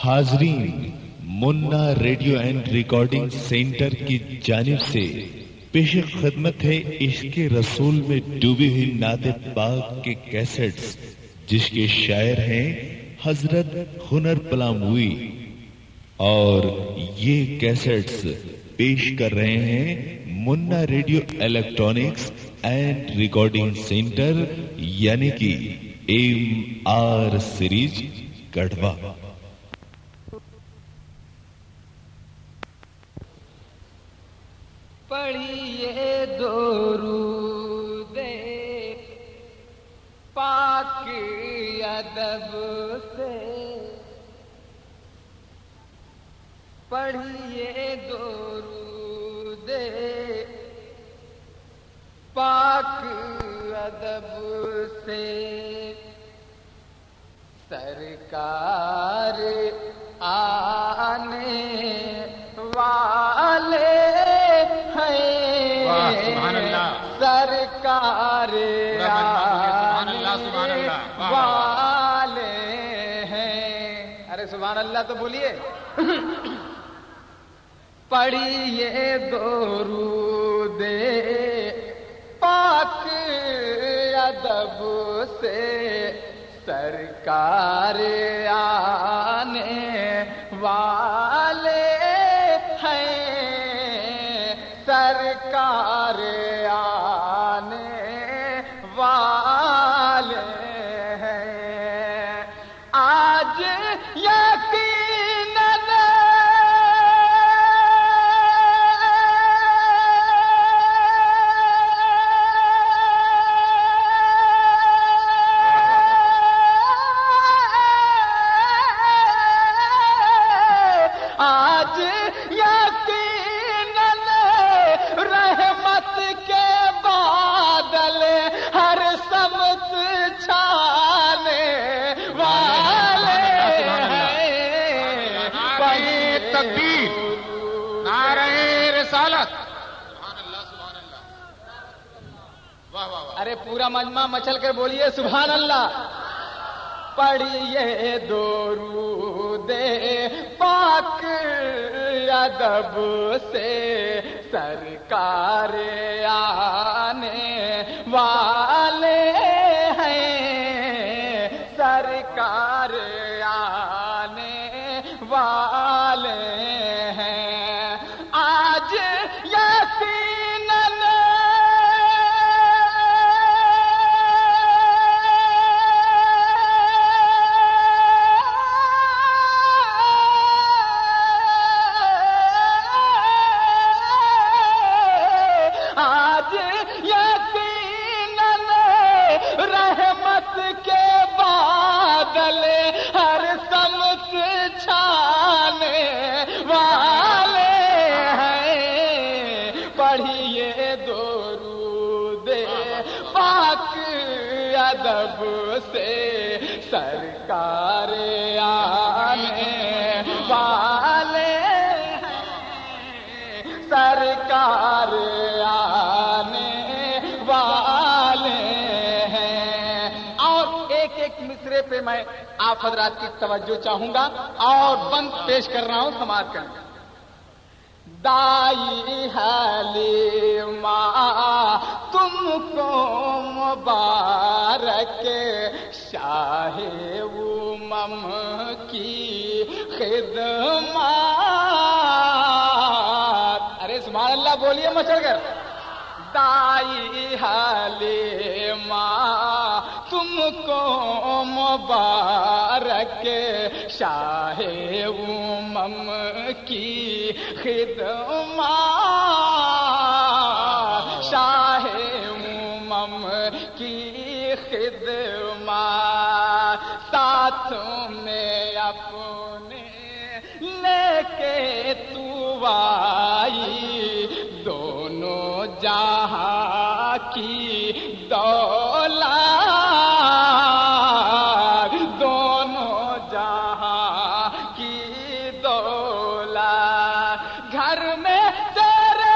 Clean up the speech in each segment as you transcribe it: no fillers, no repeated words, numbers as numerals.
حاضرین، منا radio and recording centre کی جانب سے پیش خدمت ہے عشق رسول میں ڈوبی ہوئی نعت پاک کے کیسٹس، جس کے شاعر ہیں حضرت ہنر پلاموی، اور یہ کیسٹس پیش کر رہے ہیں Munna radio electronics and recording centre, یعنی کہ MR سیریز گڑھوا۔ پڑھیے درود پاک ادب سے، پڑھیے درود پاک ادب سے، سرکار آنے والے سرکار والے ہیں۔ ارے سبحان اللہ تو بولیے۔ پڑھیے درود پاک ادب سے، سرکار آنے والے ہیں، سرکار آنے والے ہیں۔ آج یقیناً رحمت کے بادل ہر سمت چھانے والے ہیں۔ تکبیر، نعرہ رسالت۔ ارے پورا مجمع مچل کر بولیے سبحان اللہ۔ پڑھیے درود پاک ادب سے، سرکار آنے والے ہیں، سرکار آنے والے ہیں۔ آج یقیناً رحمت کے بادل ہر سمت چھانے والے ہیں۔ پڑھیے درود پاک ادب سے، سرکار آنے والے ہیں، سرکار آنے والے ہیں۔ اور ایک مصرے پہ میں آپ حضرات کی توجہ چاہوں گا اور بند پیش کر رہا ہوں، سماعت کریں۔ دائی حلیمہ تم کو مبارک، شاہ امم کی خدمات۔ ارے سبحان اللہ بولیے مچل کر۔ دائی حلیمہ تم کو مبارک، شاہ امم کی خدمات، شاہ امم کی خدمات، ساتھ میں اپنے لے کے تو آئی، دونوں جہاں کی دولت، دونوں جہاں کی دولت، گھر میں تیرے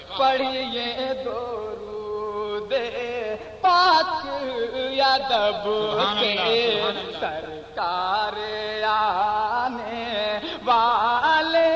پڑھیے درود پاک ادب سے سرکار آنے والے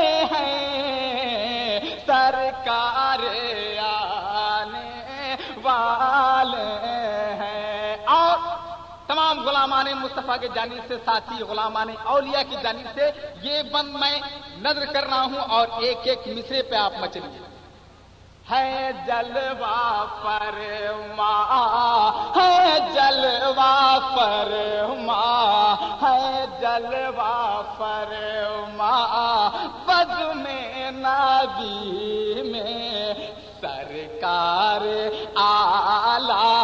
ہیں، سرکار آنے والے ہیں۔ اور تمام غلامان مصطفیٰ کے جانب سے، ساتھی غلامان اولیاء کی جانب سے یہ بند میں نظر کر رہا ہوں، اور ایک ایک مصرے پہ آپ مچلیے۔ ہے جلوہ فرما، ہے جلوہ فرما، ہے جلوہ فرما، بزم نبی میں سرکار اعلی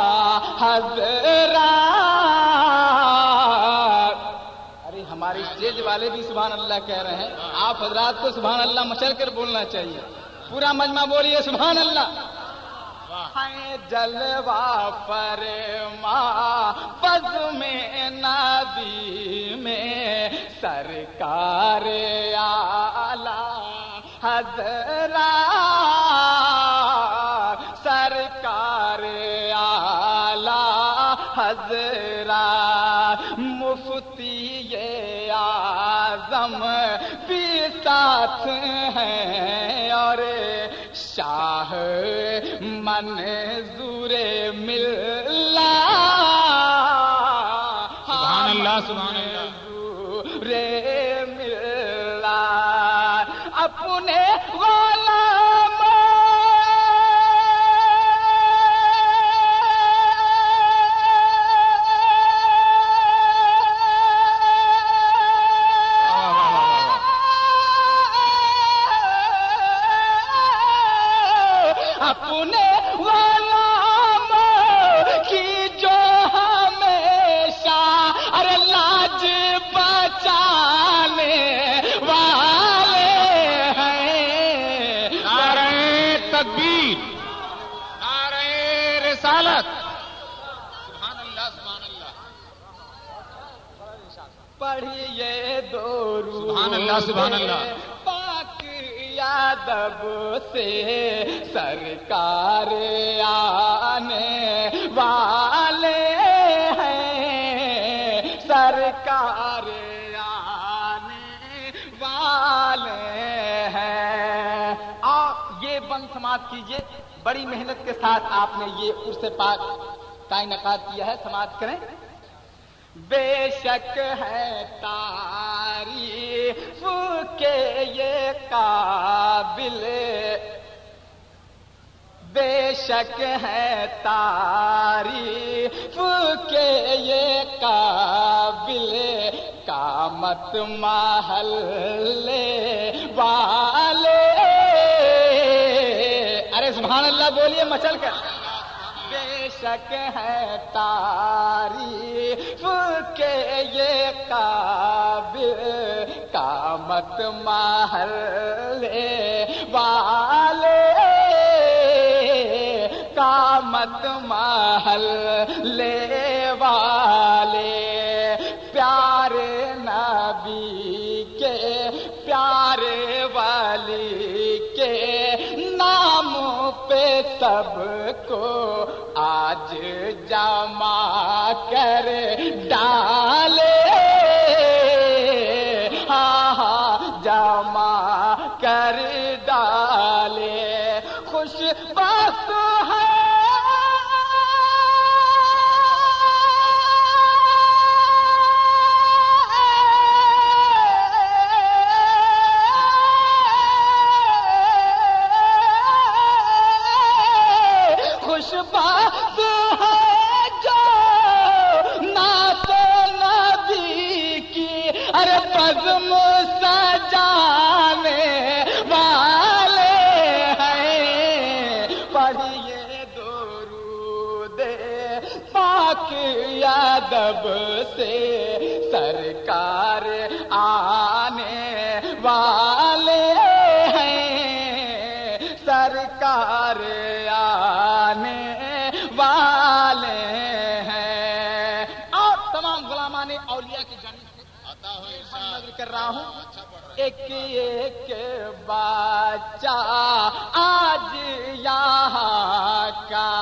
حضرات۔ ارے ہمارے اسٹیج والے بھی سبحان اللہ کہہ رہے ہیں، آپ حضرات کو سبحان اللہ مچل کر بولنا چاہیے۔ پورا مجمع بولیے سبحان اللہ۔ ہے جلوہ فرما، بزم نبی میں سرکار اعلی حضرات، سرکار اعلی حضرات، مفتی اعظم بھی ساتھ ہیں، اور شاہ منظور ملت، سبحان اللہ سبحان اللہ، منظور ملت، اپنے غلام اپنے غلام کی جو ہمیشہ ارے لاج بچانے والے ہیں۔ نعرہ تکبیر، نعرہ رسالت، سبحان اللہ سبحان اللہ، پڑھیے درود سبحان اللہ سبحان اللہ، پاک ادب سے سرکار آنے والے ہیں، سرکار آنے والے ہیں۔ آپ یہ بند سماعت کیجئے، بڑی محنت کے ساتھ آپ نے یہ عرس پاک کا انعقاد کیا ہے، سماعت کریں۔ بے شک ہے تعریف کے یہ قابل، بے شک ہے تعریف کے یہ قابل، قامت محلے والے، ارے سبحان اللہ بولیے مچل کر۔ بے شک ہے تعریف کے یہ قابل، قامت محلے والے، قامت محلے والے، پیارے نبی کے پیارے ولی کے نام پہ سب کو آج جمع کر ڈالے، ہاں ہاں جمع کر ڈالے، خوش بخت ہے خوش بات ہے جو نعت نبی کی ارے بزم سجانے والے ہیں، پڑھیے درود پاک ادب سے سرکار آنے والے ہیں، سرکار آنے والے ہیں۔ اور تمام غلامان اولیاء کی جانب سے نظر کر رہا ہوں، ایک ایک بچہ آج یہاں کا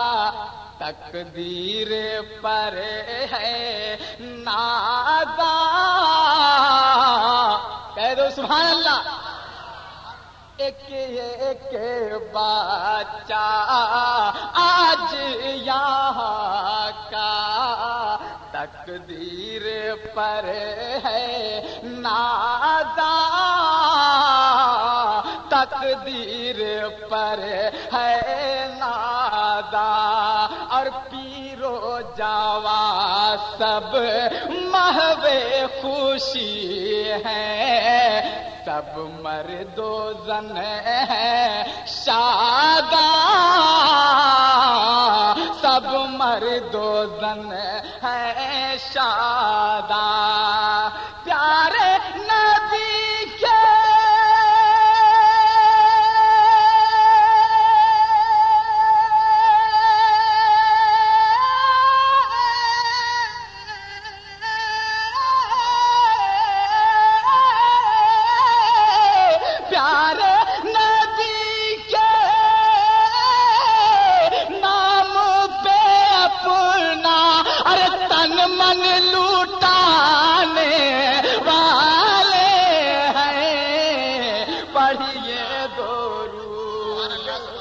تقدیر پر ہے نازاں، کہہ دو سبحان اللہ۔ ایک بچہ آج یہاں کا تقدیر پر ہے نازاں، تقدیر پر ہے نازاں، اور پیر و جوان سب محو خوشی ہے، سب مرد و زن ہے شاداں، سب مرد و زن ہے شاداں، پیارے نبی کے من لوٹانے والے ہیں، پڑھیے درود۔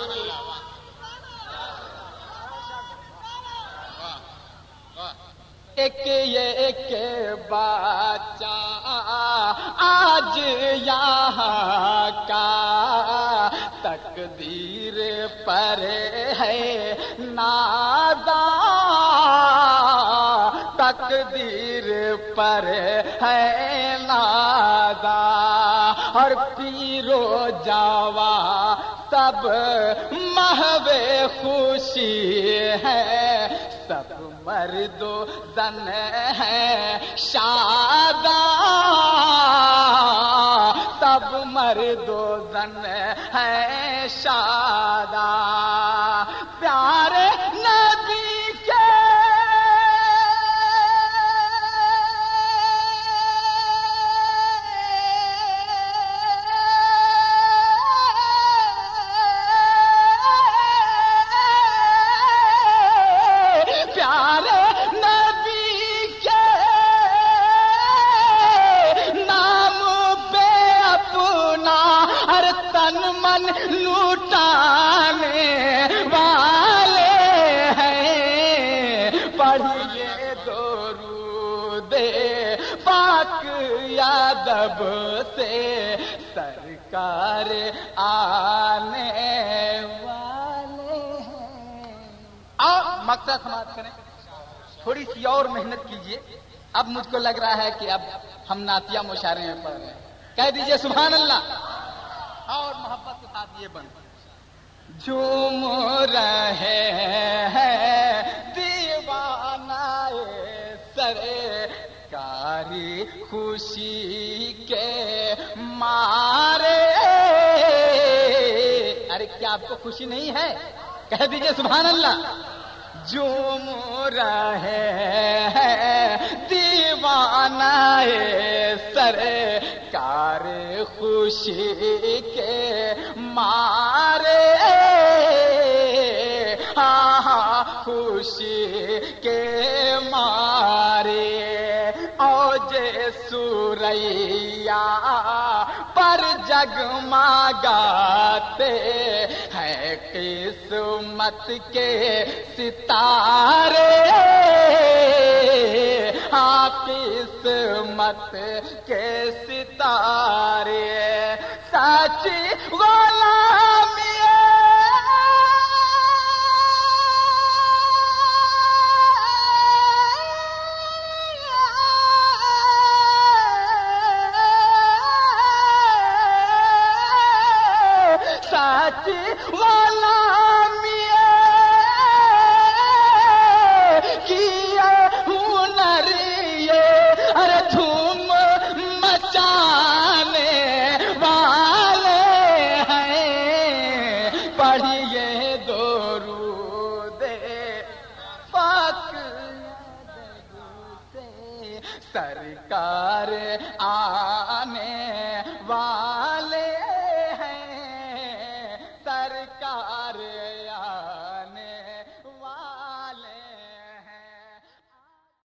ایک بچہ آج یہاں کا تقدیر پر ہے نازاں، تقدیر پر ہے نازاں، اور پیر و جوان سب محو خوشی ہے، سب مرد و زن ہے شاداں، سب مرد و زن ہے شاداں، پیارے نبی کے من لوٹانے والے ہیں، پڑھیے درود پاک یادب سے سرکار آنے والے ہیں۔ اور مقصد سماعت کریں، تھوڑی سی اور محنت کیجئے، اب مجھ کو لگ رہا ہے کہ اب ہم نعتیہ مشاعرے میں پڑھ رہے ہیں، کہہ دیجئے سبحان اللہ، اور محبت کے ساتھ یہ بند جھوم رہے ہیں دیوانہ سرکاری خوشی کے مارے۔ ارے کیا آپ کو خوشی نہیں ہے؟ کہہ دیجئے سبحان اللہ۔ جھوم رہے ہیں دیوانہ سرکار خوشی کے مارے، ہاں خوشی کے مارے، اوج سوریا پر جگمگاتے ہیں قسمت کے ستارے، ہاں قسمت کے ستارے، سچی غلامی سچی غلامی کیا ہنر یہ، ارے دھوم مچانے والے ہیں، پڑھیے درود پاک سے سرکار آنے वाले